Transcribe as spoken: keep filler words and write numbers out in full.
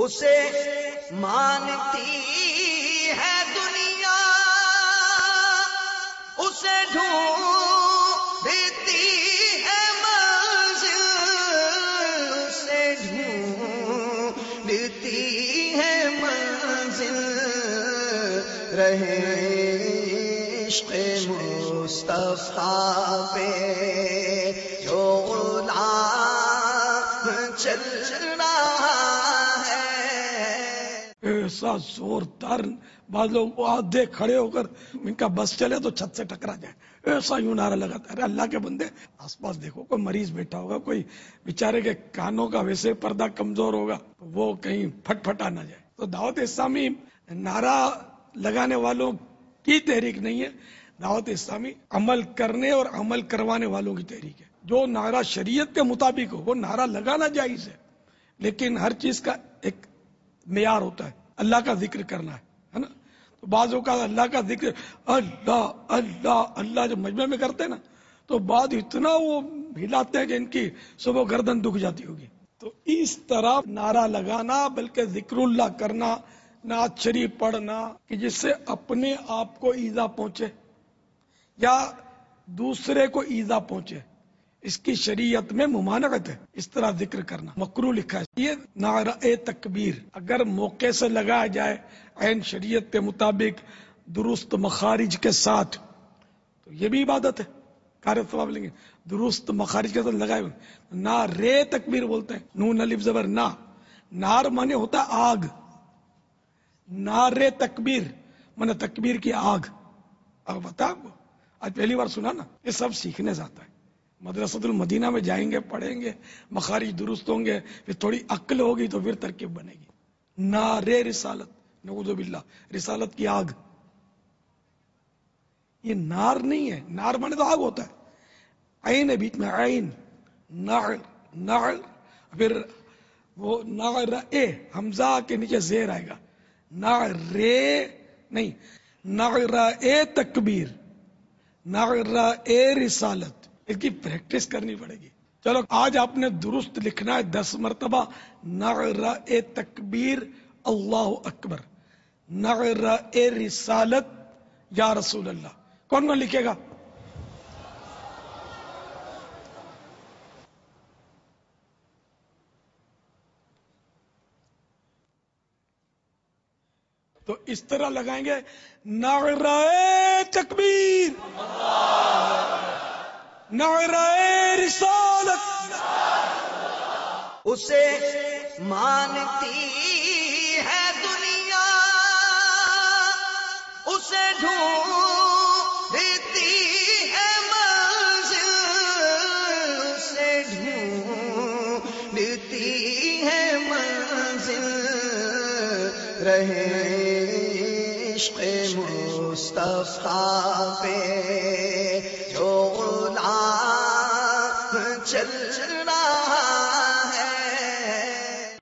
اسے مانتی ہے دنیا، اسے ڈھونڈتی ہے منزل، اسے ڈھونڈتی ہے منزل، رہے عشق مصطفیٰ پہ جو غلام چل رہا ہے۔ ایسا زوردار، بعض لوگ آدھے کھڑے ہو کر ان کا بس چلے تو چھت سے ٹکرا جائے، ایسا یوں نعرہ لگاتا ہے۔ اللہ کے بندے آس پاس دیکھو، کوئی مریض بیٹھا ہوگا، کوئی بیچارے کے کانوں کا ویسے پردہ کمزور ہوگا، وہ کہیں پھٹ پھٹا نہ جائے۔ تو دعوت اسلامی نعرہ لگانے والوں کی تحریک نہیں ہے، دعوت اسلامی عمل کرنے اور عمل کروانے والوں کی تحریک ہے۔ جو نعرہ شریعت کے مطابق ہو وہ نعرہ لگانا جائز ہے، لیکن ہر چیز کا ایک معیار ہوتا ہے۔ اللہ کا ذکر کرنا ہے ہے نا، تو بعضوں کا اللہ کا ذکر اللہ اللہ اللہ جب مجمع میں کرتے ہیں نا تو بعد اتنا وہ ہلاتے ہیں کہ ان کی صبح گردن دکھ جاتی ہوگی۔ تو اس طرح نعرہ لگانا بلکہ ذکر اللہ کرنا، نعت شریف پڑھنا کہ جس سے اپنے آپ کو ایذا پہنچے یا دوسرے کو ایذا پہنچے، اس کی شریعت میں ممانعت ہے۔ اس طرح ذکر کرنا مکروہ لکھا ہے۔ یہ نعرہ تکبیر اگر موقع سے لگایا جائے عین شریعت کے مطابق درست مخارج کے ساتھ تو یہ بھی عبادت ہے، کار ثواب لیں گے۔ درست مخارج کے ساتھ لگائے ہوئے نا رے تکبیر بولتے ہیں، نون الف زبر نا، نار مانے ہوتا ہے آگ، نار تکبیر مانے تکبیر کی آگ۔ اب بتا آپ کو آج پہلی بار سنا نا، یہ سب سیکھنے سے آتا ہے۔ مدرسۃ المدینہ میں جائیں گے، پڑھیں گے، مخارج درست ہوں گے، پھر تھوڑی عقل ہوگی تو پھر ترکیب بنے گی۔ نار رسالت، نعوذ باللہ، رسالت کی آگ، یہ نار نہیں ہے، نار مانے تو آگ ہوتا ہے، عین ہے بیچ میں، عین نار نار، پھر وہ نار اے حمزہ کے نیچے زیر آئے گا، نار رے نہیں، نار اے تکبیر، نار اے رسالت، اس کی پریکٹس کرنی پڑے گی۔ چلو آج آپ نے درست لکھنا ہے دس مرتبہ نعرہ تکبیر اللہ اکبر، نعرہ رسالت یا رسول اللہ۔ کون کون لکھے گا؟ تو اس طرح لگائیں گے نعرہ تکبیر، نعرہ رسالت، اسے مانتی ہے دنیا، اسے ڈھونڈتی ہے منزل، اسے ڈھونڈتی ہے منزل، رہے عشق مصطفیٰ پہ جو غلام چل رہا